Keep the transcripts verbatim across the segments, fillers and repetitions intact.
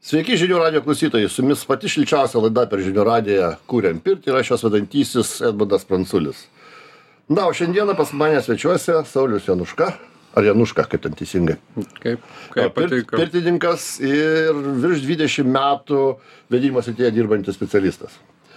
Sveiki žinių radijo klausytojai, su jumis pati šilčiausia laida per žinių radiją Kūriam pirtį ir aš jos vedantysis Edmundas Pranculis. Na, o šiandieną pas mane svečiuose Saulius Januška, ar Januška, kaip ten teisingai. Kaip, kaip patinka. Pirtininkas ir virš dvidešimt metų vedimo srityje dirbantis specialistas,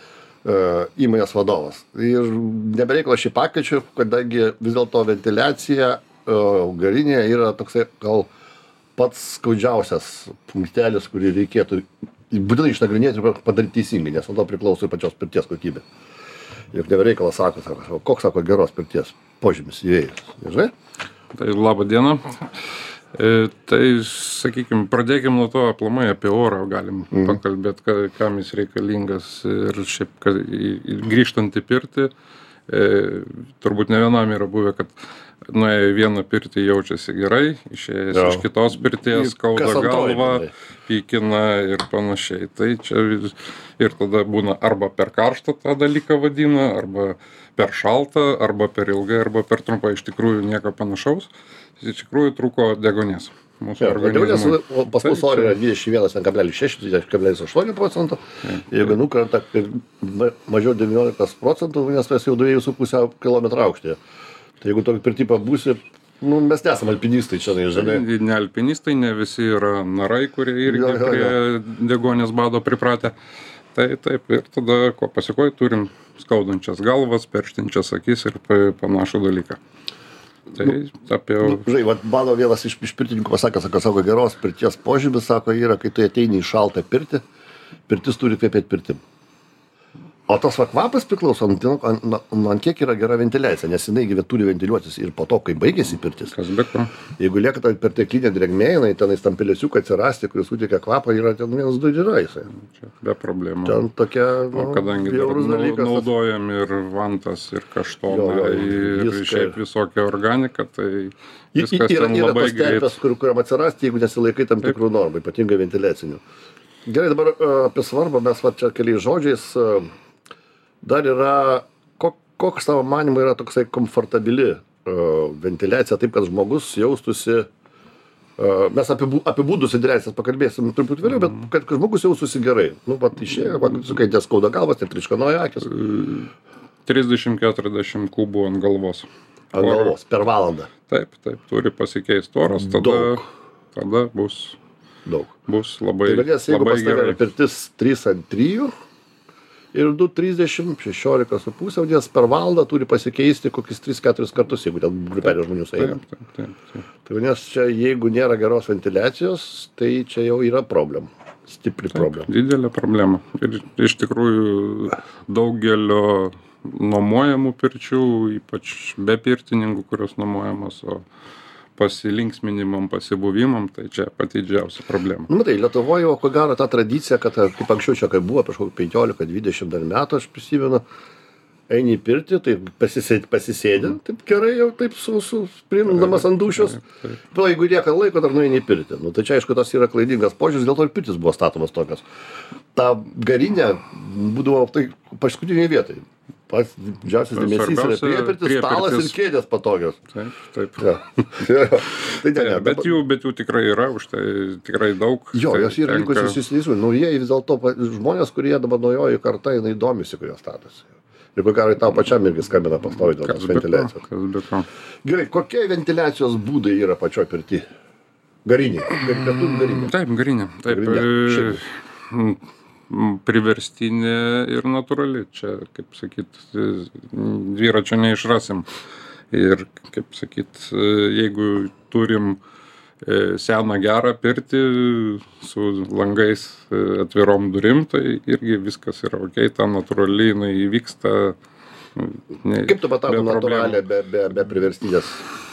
įmonės vadovas. Ir nebereikalo šį pakeičiu, kadangi vis dėlto ventiliacija garinėje yra toksai gal pats skaudžiausias punktelis, kurį reikėtų būtinai išnagrinėti ir padaryti teisingai, nes nuo to priklauso ir pačios pirties kokybė. Ir nebereikalas sako, sako, koks sako geros pirties požymis įvėjus, žinai? Tai labą dieną. E, tai, sakykime, pradėkim nuo to aplamai apie orą, galim mm. pakalbėti, ka, kam jis reikalingas ir šiaip, kad, grįžtant į pirtį, e, turbūt ne vienam yra buvę, kad nuėjo į vieną pirtį jaučiasi gerai, išėjęs jo. Iš kitos pirties, skauda galvą, pykina ir panašiai. Tai čia ir tada būna arba per karštą tą dalyką vadina, arba per šaltą, arba per ilgai, arba per trumpą. Iš tikrųjų nieko panašaus. Iš tikrųjų trūko deguonies. Mūsų organizmui. Pas mus oro yra dvidešimt vienas kablelis šeši - dvidešimt kablelis aštuoni procento. Jeigu nukrenta mažiau devyniolikos procentų, nes mes jau dviejų su pusę kilometrų aukštyje. Tai jeigu tokį pirtį pabūsi, nu, mes nesam alpinistai čia, žinai. Ne alpinistai, ne visi yra narai, kurie irgi jo, jo, jo. Prie deguonies bado pripratę. Tai taip, ir tada, ko pasikoja, turim skaudančias galvas, perštinčias akis ir panašų dalyką. Tai nu, apie... Nu, žinai, vat, mano vienas iš, iš pirtininkų pasakė, sako, sako, geros pirties požymis, sako, yra, kai tu ateini į šaltą pirtį, pirtis turi kvepėti pirtim. O tas va kvapas priklauso ant kiek yra gera ventiliacija, nes jinai turi ventiliuotis ir po to, kai baigėsi pirtis. Kas be ko? Jeigu lieka ta perteklinė drėgmė, jinai tenais tam pelėsiuką atsirasti, kuris suteikia kvapą, yra ten vienas du yra jisai. Čia be problemų. Ten tokia, nu, o kadangi dalykas, naudojam ir vantas, ir kaštoną, jo, jo, ir viską. Šiaip visokią organiką, tai viskas yra, ten yra labai greit. Yra tos terpės, kur, kuriam atsirasti, jeigu nesilaikai tam tikrų normų, ypatingai ventiliacinių. Gerai, dabar apie svarbą mes va čia keliais žodžiais. Dar yra, koks tavo manimo yra toksai komfortabili uh, ventiliacija, taip, kad žmogus jaustųsi, uh, mes apie, apie būdus ventiliacijas pakalbėsim truputį vėliau, bet kad žmogus jaustųsi gerai. Nu, pat išėjo, kai tie skauda galvas, net triškanoja akis. trisdešimt keturiasdešimt kubų ant galvos. Ant Or... galvos, per valandą. Taip, taip, turi pasikeisti oras, tada, Daug. tada bus, Daug. bus labai, tai, vadės, labai gerai. Jeigu pas tave pirtis trys ant trijų, ir du trisdešimt, šešiolika su pusė, nes per valandą turi pasikeisti kokius tris keturis kartus, jeigu ten grupelė žmonių sueina. Taip, taip, taip, taip. Tai nes čia, jeigu nėra geros ventiliacijos, tai čia jau yra problema. Stipri taip, problema. Didelė problema. Ir iš tikrųjų daugelio nuomojamų pirčių, ypač be pirtininkų, kurios nuomojamos, o pasilinksminimam, pasibuvimam, tai čia pati didžiausia problema. Nu, tai Lietuvoje, ko gero, ta tradicija, kad kaip anksčiau čia, kai buvo, prieš penkiolika dvidešimt dar metų, aš prisimenu, eini į pirtį, tai pasisėdi, pasisėdi mm. taip gerai jau taip su, su primindamas ant dūšios. Bet jeigu lieka laiko, dar nueini į pirtį. Nu, tai čia, aišku, tas yra klaidingas požiūris, dėl to ir pirtis buvo statomas tokios. Ta garinė būdavo tai paskutinėje vietoje. Pats didžiausias dėmesys yra priepirtis, stalas ir kėdės patogios. Taip, taip. Ja. Ja. Tai ne, ne, bet, jų, bet jų tikrai yra, už tai tikrai daug. Jo, tai jos yra tenka... likusios įsivaizduoti. Naujieji vis dėlto žmonės, kurie dabar naujoji karta, jinai domisi, kurie statosi. Ir ko gero tau pačiam irgi skambina pastoviai dėl tos ventiliacijos. Kas be ko. Gerai, kokie ventiliacijos būdai yra pačioj pirty? Garinė. Garinė. Taip, garinė. Taip. Garinė. Priverstinė ir natūrali. Čia, kaip sakyt, dviračio neišrasim. Ir, kaip sakyt, jeigu turim seną gerą pirtį su langais atvirom durim, tai irgi viskas yra ok, ta natūrali, jinai įvyksta. Ne, kaip tu patavo natūralią be, be, be priverstinės?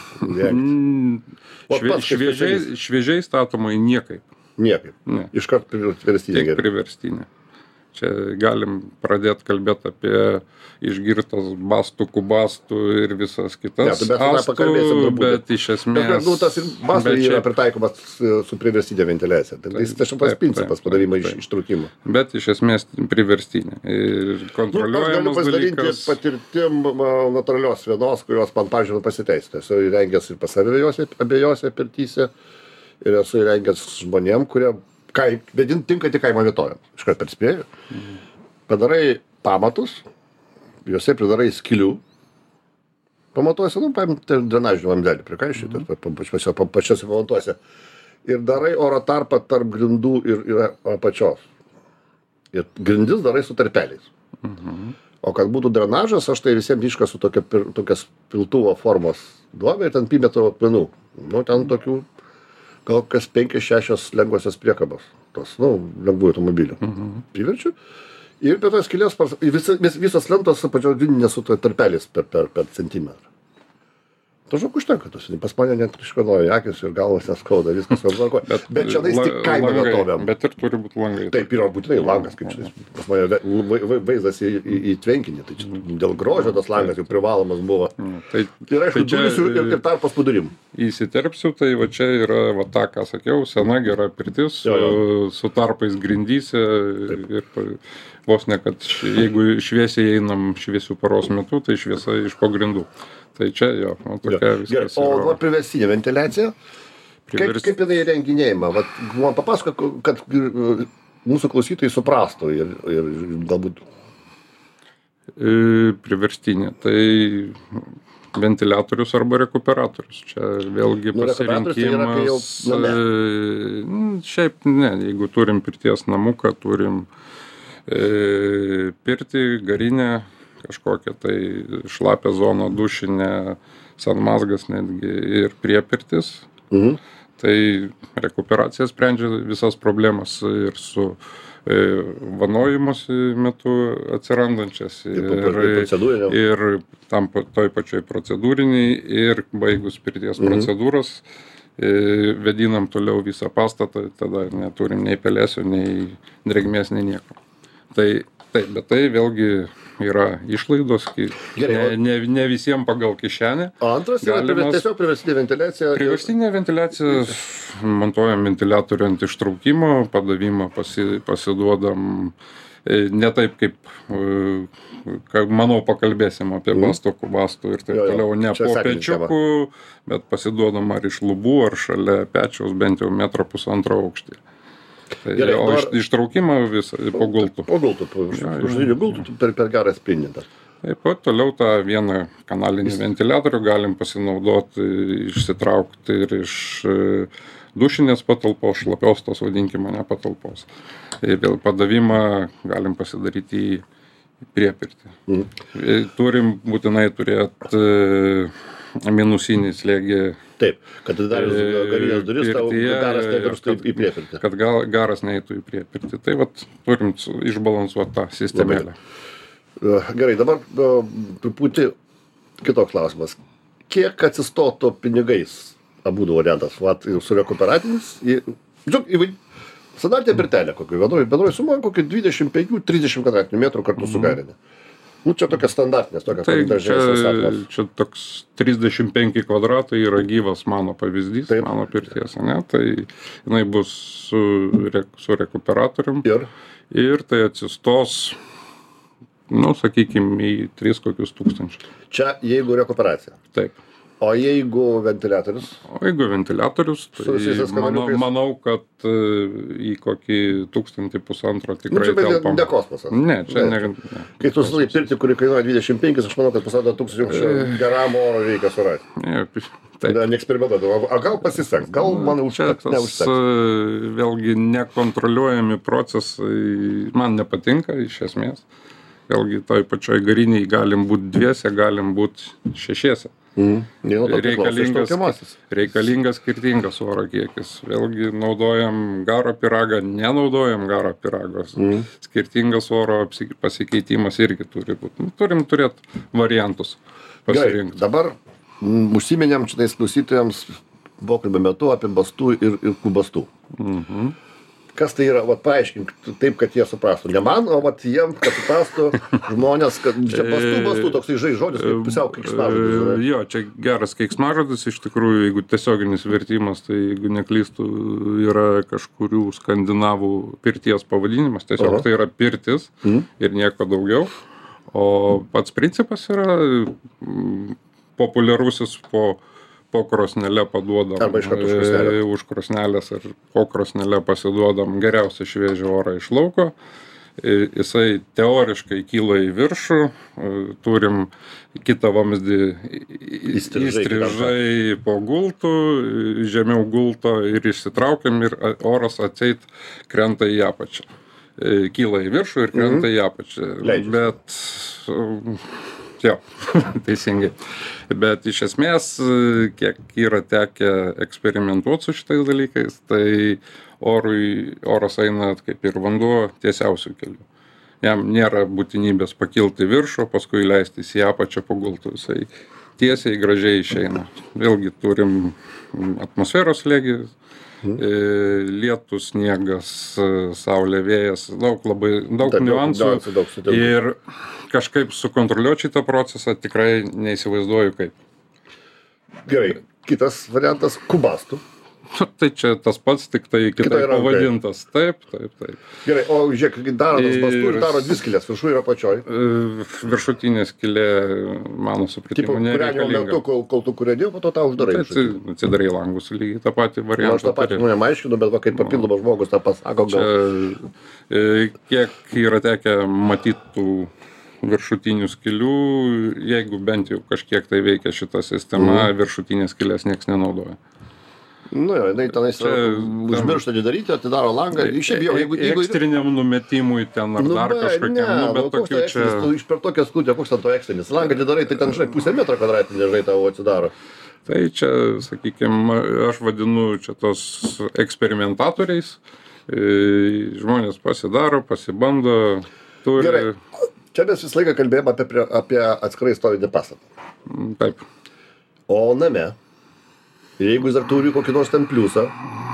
Švie, šviežiai, šviežiai statomai niekaip. Niekaip. Ne. Iškart priverstinė. Tik priverstinė. Čia galim pradėti kalbėti apie išgirtas bastų, kubastų ir visas kitas ja, astų, bet iš esmės... Bet, nu, tas ir bastų yra pritaikomas su priverstinė ventiliacija. Tai taip, tas tas principas padarimo iš ištraukimo. Bet iš esmės priverstinė. Ir kontroliuojamas nu, dalykas... patirtim natūralios vienos, kurios man, pavyzdžiui, pasiteisina. Esu įrengęs ir pas save abiejose pirtyse ir esu įrengęs žmonėm, kurie Kai, bet tinka tik kaimo vietovėm. Iškart perspėju. Mhm. Padarai pamatus, juose pridarai skilių. Pamatuose, nu, paimti drenažinį vandelį, prikaišyti, mm. pačiose pamatuose. Ir darai oro tarpą tarp grindų ir, ir apačios. Ir grindis darai su tarpeliais. Mm-hmm. O kad būtų drenažas, aš tai visiems iškasu tokia, tokias piltuvo formos duobę ir ten pimetro akmenų. Nu, ten tokių gal kas penkios šešios lengvosios priekabos. Tos, nu, lengvųjų automobilių. Mm-hmm. Priverčiu. Ir per tas skylės, visas, visas lentos apačios grindinės su tarpeliais per, per, per centimetrą. To žinok užtenka, tos, pas mane net iškanoja akis ir galvas neskauda, viskas aplanko. Bet, bet čia nais tik kaimo vietovėm. Bet ir turi būti langai. Taip, yra būtinai langas, kaip čia. Pas mane vaizdas į, į, į tvenkinį, tai čia dėl grožio tas langas jau privalomas buvo. Tai, ir aišku, tai durys ir, ir tarpas padurim. Įsiterpsiu, tai va čia yra, va tą, ką sakiau, sena gera pirtis, jo, jo. Su tarpais grindyse ir vos ne, kad jeigu šviesiai einam šviesių paros metu, tai šviesa iš pagrindų. Tai čia jo, nu, tokia viskas. O va, priversinė ventiliacija, Privers... kaip, kaip jinai renginėjama? Vat, man papasako, kad mūsų klausytojai suprastų ir, ir galbūt... Priverstinė, tai ventiliatorius arba rekuperatorius. Čia vėlgi nu, pasirinkimas. Jau, nu, ne. Šiaip ne, jeigu turim pirties namuką, turim e, pirtį, garinę, kažkokią tai šlapę zoną, dušinę, sanmazgas netgi ir priepirtis. Mhm. Tai rekuperacija sprendžia visas problemas ir su e, vanojimosi metu atsirandančias ir, ir, ir tam toj pačioj procedūriniai ir baigus pirties mhm. procedūros e, vedinam toliau visą pastatą, tada neturim nei pelėsio, nei drėgmės, nei nieko. Tai taip, bet tai vėlgi yra išlaidos, Gerai, ne, ne, ne visiems pagal kišenę. O antras yra Galimas, tiesiog priverstinė ventiliacija. Priverstinė ventiliacija, montuojam ventiliatorių ant ištraukimo, padavimą pasi, pasiduodam ne taip, kaip, manau, pakalbėsim apie mm. bastokų bastų ir taip jo, jo. toliau, ne Čia po pečiukų, bet pasiduodam ar iš lubų, ar šalia pečiaus, bent jau metro pusantro aukštį. Tai, Gerai, o dar... ištraukimą visą po gultų. Po gultų, po uždinių gultų per, per gerą sprindį. Taip pat toliau tą vieną kanalinį Jis... ventiliatorių galim pasinaudoti, išsitraukti ir iš dušinės patalpos, šlapios tos vadinkime, ne patalpos. Ir vėl padavimą galim pasidaryti į priepirtį. Mm. Turim būtinai turėti minusinį slėgį. Taip, kad atidarius garinės duris, tau garas nevirstų į priepirtį. Kad gal, garas neįtų į priepirtį. Tai vat turim išbalansuoti tą sistemėlę. Gerai, dabar truputį kitoks klausimas. Kiek atsistotų pinigais abudu variantas? Vat, su rekuperatinis, žiūrėk, į standartinę pirtelę, kokį bendroji suma, kokį dvidešimt penki trisdešimt kvadratinių metrų kartu su garinė. Nu, čia tokia standartinės, tokia tai čia, čia toks trisdešimt penki kvadratai yra gyvas mano pavyzdys, Taip. mano pirties, ne? Tai jinai bus su, re, su rekuperatorium ir? ir tai atsistos, nu, sakykime, į tris kokius tūkstančius. Čia jeigu rekuperacija? Taip. O jeigu ventiliatorius? O jeigu ventiliatorius, tai manau, manau, kad į kokį tūkstantį pusantro tikrai nu, telpam. Ne kosmosas. Ne, čia ne. ne, ne Kai tu susilai pirti, kuri kainuoja dvidešimt penkis, aš manau, kad pusantro tūkstančio geram oro reikia surasti. Ne, taip. Ne eksperimentuoti. O gal pasiseks, gal man užteks, neužteks. Vėlgi nekontroliuojami procesai man nepatinka iš esmės. Vėlgi toj pačioj gariniai galim būti dviese, galim būti šešiese. Mm. Reikalingas, reikalingas skirtingas oro kiekis. Vėlgi naudojam garo pyragą, nenaudojam garo pyragos. Mm. Skirtingas oro pasikeitimas irgi turi būti. Turim turėti variantus pasirinkti. Gerai, dabar m, užsiminėm šitais klausytojams pokalbio metu apie bastų ir, ir kubastų. Mhm. Kas tai yra, vat, paaiškink taip, kad jie suprastų. Ne man, o vat jiem, kad suprastų žmonės, kad čia bastų, bastų, toksai žodis, kaip pusiau keiksmažodis. Jo, čia geras keiksmažodis, iš tikrųjų, jeigu tiesioginis vertimas, tai jeigu neklystų, yra kažkurių skandinavų pirties pavadinimas, tiesiog Aha. tai yra pirtis mm. ir nieko daugiau. O pats principas yra populiarusis po po krosnele paduodam. Arba iš karto už krosnelės. Už krosnelės ar po krosnele pasiduodam geriausią šviežią orą iš lauko. Jisai teoriškai kyla į viršų, turim kitą vamzdį įstrižai po gultų, žemiau gulto ir išsitraukiam ir oras atseit krenta į apačią. Kyla į viršų ir krenta į apačią. Bet, jo, teisingai. Bet iš esmės, kiek yra tekę eksperimentuoti su šitais dalykais, tai orui, oras eina kaip ir vanduo tiesiausių kelių. Jam nėra būtinybės pakilti viršų, paskui leistis į apačią po gultų. Jisai tiesiai gražiai išeina. Vėlgi turim atmosferos slėgį, lietus, sniegas, saulė, vėjas, daug labai daug Taip, niuansų. daug, daug, daug, daug. Ir kažkaip sukontroliuoti šitą procesą tikrai neįsivaizduoju kaip. Gerai, kitas variantas - kubastų. Tai čia tas pats, tik tai kitaip Kitai rankai. pavadintas. Taip, taip, taip. Gerai, o žiūrėk, daro tas bastų ir Ir- daro dvi skylės, viršų ir apačioj. E, Viršutinė skylė, mano Tipo, supratimu, kūrenimo metu, nereikalinga. kol, kol tu kūreni, po to tą uždarai. Tai atsi- atsidarai langus lygiai tą patį Na, aš variantą. tą patį turi. žmonėm aiškinu, bet va, kaip papildomas žmogus tą pasako, Čia, gal. e, kiek yra tekę matytų viršutinių skylių, jeigu bent jau kažkiek tai veikia šita sistema, Mhm. viršutinės skylės nieks nenaudoja. Nu, jo, jinai tenais Čia- užmiršta atidaryti, atidaro langą. Šiaip jau, jeigu... jeigu Ekstriniam numetimui ten ar dar bet kažkokiam, ne, nu, bet nu, koks tokių tai ekstrinis, čia... tu iš per tokią skūtę, koks ten to ekstrinis. Langą atidarai, tai ten, žinai, pusę metro kvadratinė, žinai, tavo atsidaro. Tai čia, sakykime, aš vadinu čia tos eksperimentatoriais. E, Žmonės pasidaro, pasibando, turi... Gerai, čia mes visą laiką kalbėjome apie, prie- apie atskirai stovintį pastatą. Taip. O name, jeigu jis dar turi kokį nors ten pliusą,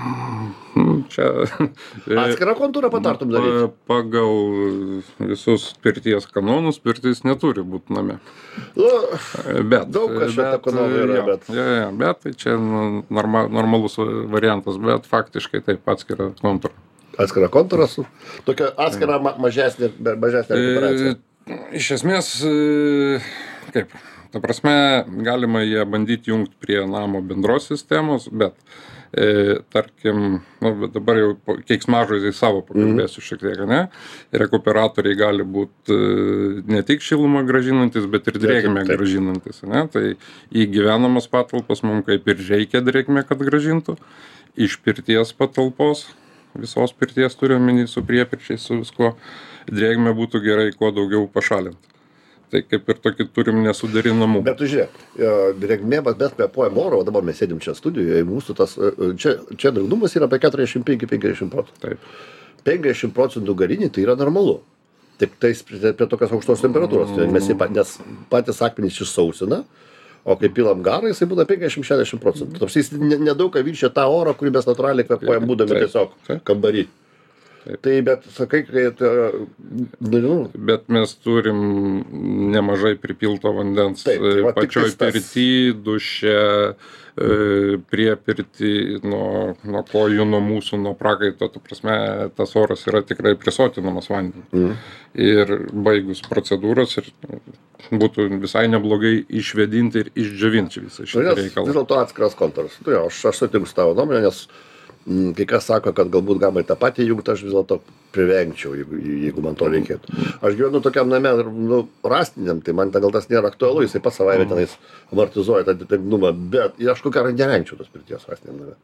Čia... atskirą kontūrą patartum daryti. Pa- Pagal visus pirties kanonus, pirtis neturi būti name. Nu, Bet, Daug kas čia bet, ekonomų yra, jo, bet- Jo, jo, bet tai čia nu, norma, normalus variantas, bet faktiškai taip atskira kontūra. atskirą kontūrą su tokia atskira ma mažesnė, be- mažesnė rekuperacija. E, Iš esmės, e, kaip, ta prasme, galima ją bandyti jungti prie namo bendros sistemos, bet e, tarkim, nu, bet dabar jau po- keiksmažodžiai savo pakalbėsiu šiek tiek, ne? Rekuperatoriai gali būti e, ne tik šilumą gražinantis, bet ir drėgmę taip. gražinantis, ne? Tai į gyvenamas patalpas mums kaip ir reikia drėgmę, kad gražintų. Iš pirties patalpos, visos pirties turiu omeny su priepirčiais, su viskuo, drėgmę būtų gerai kuo daugiau pašalinti. Tai kaip ir tokį turim nesuderinamų. Bet tu žiūrėk, e, drėgmė, bet mes kvėpuojam oro, o dabar mes sėdim čia studijoje, mūsų tas, e, čia, čia drėgnumas yra apie keturiasdešimt penki iki penkiasdešimt procentų. Taip. penkiasdešimt procentų garinį tai yra normalu. Tik tais prie, prie tokios aukštos temperatūros, tai mes jį, pa- nes patys akmenys išsausina, o kai pilam garą, jisai būna penkiasdešimt šešiasdešimt procentų. Tarsi jis ne- nedaug ką viršia tą orą, kurį mes natūraliai kvėpuojam būdami Taip, tiesiog taip. kambarį. Taip. Tai bet sakai, kad, e, nežinau, Bet mes turim nemažai pripilto vandens Taip, tai e, va, pačioj tiktais tas. pirty, duše, e, prie pirty, nuo, nuo kojų, nuo mūsų, nuo prakaito. Ta prasme, tas oras yra tikrai prisotinamas vandeniu. Mhm. Ir baigus procedūras ir būtų visai neblogai išvedinti ir išdžiovinti visą šitą Nes vis reikalą. dėlto atskiras kontūras. Tu jo, aš, aš sutinku su tavo nuomonė, nes mm, kai kas sako, kad galbūt galima į tą patį jungti, aš vis dėlto privengčiau, jeigu, jeigu man to reikėtų. Aš gyvenu tokiam name, nu, rastiniam, tai man ta gal tas nėra aktualu, jisai pats savaime tenais amortizuoja tą drėgnumą, bet ir aš kokią nevengčiau tos pirties rastiniam name.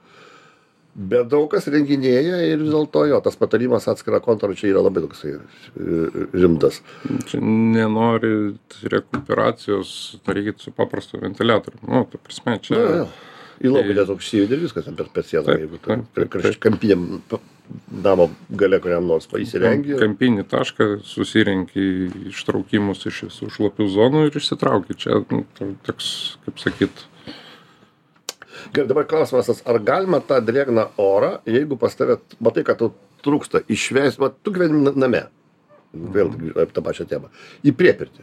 Bet daug kas renginėja ir vis dėlto jo, tas patarimas atskirą kontūrą čia yra labai toksai e, rimtas. Čia nenori rekuperacijos daryti su paprastu ventiliatoriu. Nu, ta prasme, čia... Nu, jo. Į lauką tiesiog užsivedi ir viskas ten per, per sieną, Taip, jeigu taip, tu taip, taip. kampiniam namo gale kuriam nors įsirengi. Kampinį tašką susirenki ištraukimus iš visų šlapių zonų ir išsitrauki. Čia nu, toks, kaip sakyt, Gerai, dabar klausimas, tas, ar galima tą drėgną orą, jeigu pas tave, matai, kad tau trūksta, išvesti, va, tu gyveni na- name, vėl apie tą pačią temą, į priepirtį.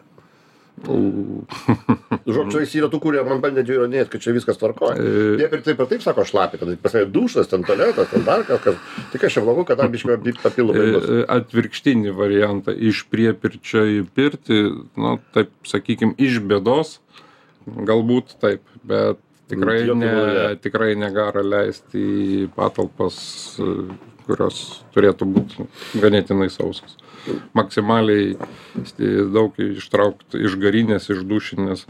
Žodžiu, jis yra tų, kurie man bandė įrodinėti, kad čia viskas tvarkoja. Jie ir taip ir taip sako šlapį, kad pas tave dušas, ten tualetas, ten dar kažkas. Tik aš čia blogu, kad dar biškai papildomai bus. e, atvirkštinį variantą iš priepirčio į pirtį, nu, taip, sakykim, iš bėdos, galbūt taip, bet Tikrai, Jokiu ne, būdu ne. tikrai negara leisti į patalpas, kurios turėtų būti ganėtinai sausos. Maksimaliai daug ištraukti iš garinės, iš dušinės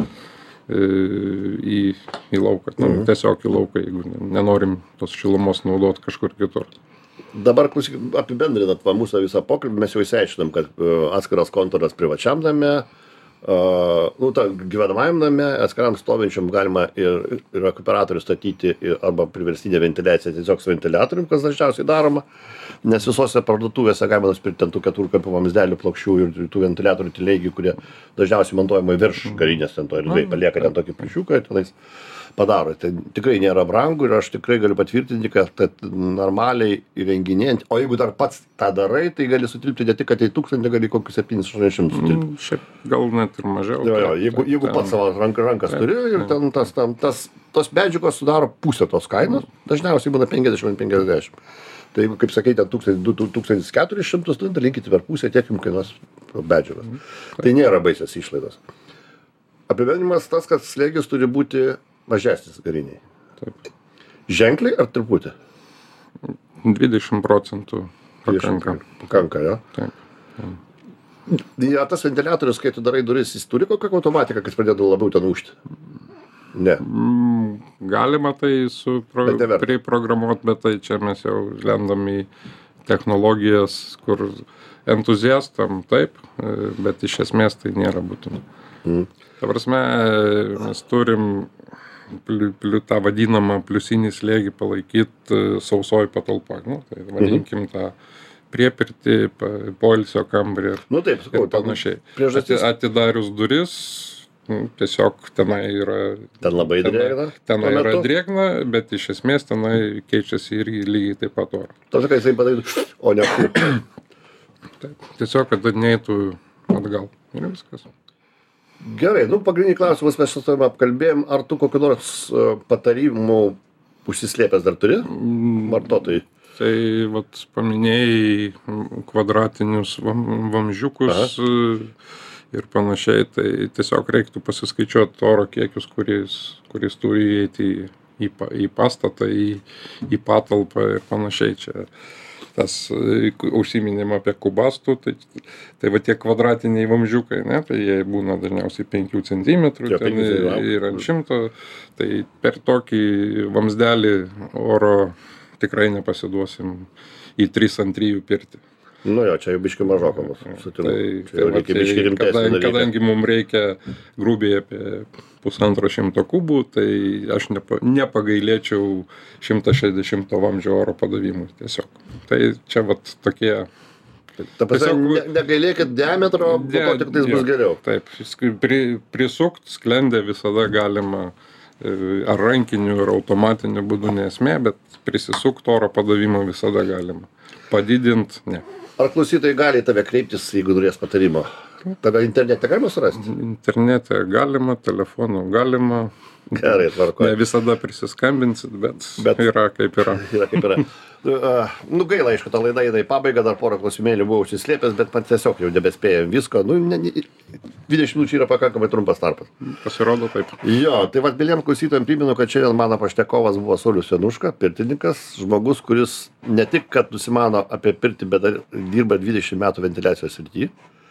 į, į lauką. Nu, Mhm. tiesiog į lauką, jeigu nenorim tos šilumos naudoti kažkur kitur. Dabar klausyk, apibendrinant va, mūsų visą pokalbį, mes jau įsiaiškinom, kad uh, atskiras kontoras privačiam name, uh, nu, ta, gyvenamajam name, atskiram stovinčiam galima ir, ir rekuperatorių statyti ir, arba priverstinę ventiliaciją tiesiog su ventiliatorium, kas dažniausiai daroma, nes visose parduotuvėse galima nusipirkti ten tų keturkampių vamzdelių plokščių ir tų ventiliatorių tilėgių, kurie dažniausiai montuojama virš karinės ten to ir dviejai palieka ten tokį pliušiuką ir tenais padaro. Tai tikrai nėra brangu ir aš tikrai galiu patvirtinti, kad, kad normaliai įrenginėjant, o jeigu dar pats tą darai, tai gali sutilpti ne tik, kad į tūkstantį, gali kokius septynis aštuonis šimtus sutilpti. Mm, šiaip gal net ir mažiau. Jo, jo, jeigu, jeigu pats savo rank, rankas turi ir ten tas, tam, tas, tos medžiagos sudaro pusę tos kainos, dažniausiai būna penkiasdešimt penkiasdešimt. Tai jeigu, kaip sakai, ten tūkstantis keturis šimtus, tai dalinkite per pusę, tiek jums kainuos medžiagos. Tai nėra baisios išlaidos. Apibendrinimas tas, kad slėgis turi būti mažesnis gariniai. Taip. Ženkliai ar truputį? dvidešimt procentų pakanka. Pakanka, jo? Taip. Ja, tas ventiliatorius, kai tu darai duris, jis turi kokią automatiką, kad pradėtų labiau ten ūžti? Ne. Mm, galima tai su pro, Bet neverta. priprogramuot, bet tai čia mes jau lendam į technologijas, kur entuziastam taip, bet iš esmės tai nėra būtina. Mm. Ta prasme, mes turim pliu, pliu, tą vadinamą pliusinį slėgį palaikyti sausoj patalpoj. Nu, tai vadinkim tą priepirtį, poilsio kambarį ir, Nu taip, sakau, ir panašiai. priežastis- Ati, atidarius duris, nu, tiesiog tenai yra, Ten labai drėgna. tenai tuo yra metu. drėgna, bet iš esmės tenai keičiasi irgi lygiai taip pat oras. Tada, kai jisai padarytų, o ne kur. Taip. Tiesiog, kad neitų atgal. Ir viskas. Gerai, nu pagrindinį klausimus mes su tavimi apkalbėjom. Ar tu kokiu nors uh, patarimų užsislėpęs dar turi vartotojai? Tai vat paminėjai kvadratinius vam, vamzdžiukus e, ir panašiai, tai tiesiog reiktų pasiskaičiuoti oro kiekius, kuris, kuris turi įeiti į, į, pa- į pastatą, į, į patalpą ir panašiai. Čia tas e, užsiminėm apie kubastų, tai, tai va tie kvadratiniai vamzdžiukai, ne, tai jie būna dažniausiai penkių centimetrų Jo, ten penki centimetrai. ir ant šimto, tai per tokį vamzdelį oro tikrai nepasiduosim į trys ant trijų pirtį. Nu jo, čia jau biški mažoko mus sutinku. Tai, Čia jau tai, reikia va, biški tai rimtesnį kadangi, dalyką. kadangi mums reikia grubiai apie pusantro šimto kubų, tai aš nepa, nepagailėčiau šimto šešiasdešimt vamzdžio oro padavimui tiesiog. Tai čia vat tokie... Ta prasme, tiesiog- ne, negailėkit diametro, po to tik tais Jo, bus geriau. Taip, sk- pri, prisukt sklendę visada galima e, ar rankiniu, ar automatiniu būdu nesmė, bet prisisukt oro padavimą visada galima. Padidint, ne. Ar klausytojai gali į tave kreiptis, jeigu norės patarimo? Tave internete galima surasti? Internete galima, telefonu galima. Gerai, tvarko. Ne visada prisiskambinsit, bet, Bet- bet yra kaip yra. Yra kaip yra. Uh, nu gaila, aišku, ta laida eina į pabaigą, dar porą klausimėlių buvau užsislėpęs, bet man tiesiog jau nebespėjom visko. Nu, ne, ne, dvidešimt minučių yra pakankamai trumpas tarpas. Pasirodo taip. Jo, tai vad biliem klausytojams primenu, kad šiandien mano pašnekovas buvo Saulius Januška, pirtininkas, žmogus, kuris ne tik, kad nusimano apie pirtį, bet dar dirba dvidešimt metų ventiliacijos srityje.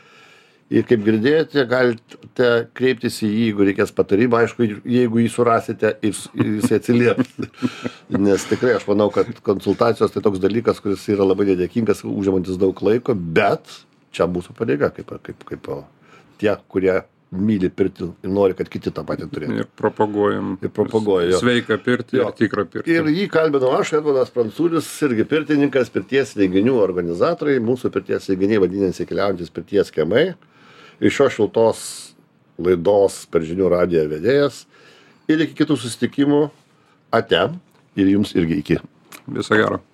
Ir kaip girdėjote, galite kreiptis į jį, jeigu reikės patarimą, aišku, jeigu jį surasite, jis jis atsilieps. Nes tikrai aš manau, kad konsultacijos tai toks dalykas, kuris yra labai nedėkingas, užimantis daug laiko, bet čia mūsų pareiga, kaip, kaip, kaip tie, kurie myli pirtį ir nori, kad kiti tą patį turėtų. Ir propaguojam. Ir propaguoja, jo. Sveiką pirtį Jo. ir tikrą pirtį. Ir jį kalbinau aš, Edvardas Prancūris, irgi pirtininkas, pirties renginių organizatoriai, mūsų pirties renginiai vadinasi Keliaujantis pirties kiemai. Iš šios šiltos laidos per žinių radiją vedėjas. Ir iki kitų susitikimų. Ate. Ir jums irgi iki. Viso gero.